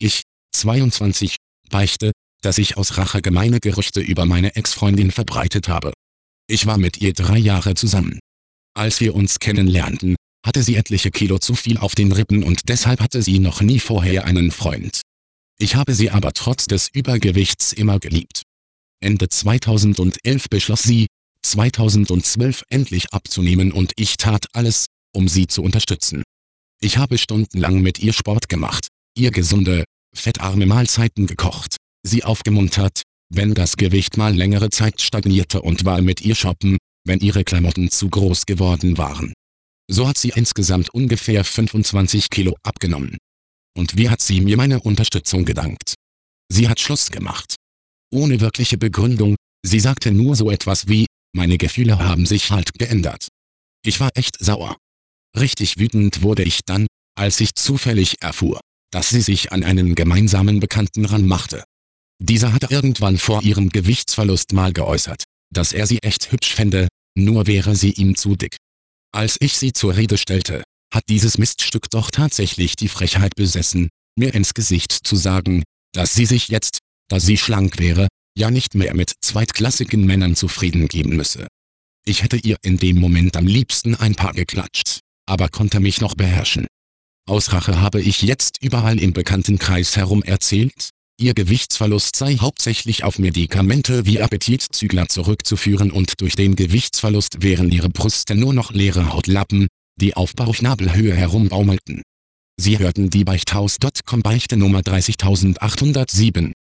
Ich, 22, beichte, dass ich aus Rache gemeine Gerüchte über meine Ex-Freundin verbreitet habe. Ich war mit ihr 3 Jahre zusammen. Als wir uns kennenlernten, hatte sie etliche Kilo zu viel auf den Rippen und deshalb hatte sie noch nie vorher einen Freund. Ich habe sie aber trotz des Übergewichts immer geliebt. Ende 2011 beschloss sie, 2012 endlich abzunehmen und ich tat alles, um sie zu unterstützen. Ich habe stundenlang mit ihr Sport gemacht, ihr gesunde, fettarme Mahlzeiten gekocht, sie aufgemuntert, wenn das Gewicht mal längere Zeit stagnierte und war mit ihr shoppen, wenn ihre Klamotten zu groß geworden waren. So hat sie insgesamt ungefähr 25 Kilo abgenommen. Und wie hat sie mir meine Unterstützung gedankt? Sie hat Schluss gemacht. Ohne wirkliche Begründung, sie sagte nur so etwas wie, meine Gefühle haben sich halt geändert. Ich war echt sauer. Richtig wütend wurde ich dann, als ich zufällig erfuhr, dass sie sich an einen gemeinsamen Bekannten ranmachte. Dieser hatte irgendwann vor ihrem Gewichtsverlust mal geäußert, dass er sie echt hübsch fände, nur wäre sie ihm zu dick. Als ich sie zur Rede stellte, hat dieses Miststück doch tatsächlich die Frechheit besessen, mir ins Gesicht zu sagen, dass sie sich jetzt, da sie schlank wäre, ja nicht mehr mit zweitklassigen Männern zufrieden geben müsse. Ich hätte ihr in dem Moment am liebsten ein paar geklatscht, aber konnte mich noch beherrschen. Aus Rache habe ich jetzt überall im Bekanntenkreis herum erzählt, ihr Gewichtsverlust sei hauptsächlich auf Medikamente wie Appetitzügler zurückzuführen und durch den Gewichtsverlust wären ihre Brüste nur noch leere Hautlappen, die auf Bauchnabelhöhe herumbaumelten. Sie hörten die Beichthaus.com Beichte Nummer 30807.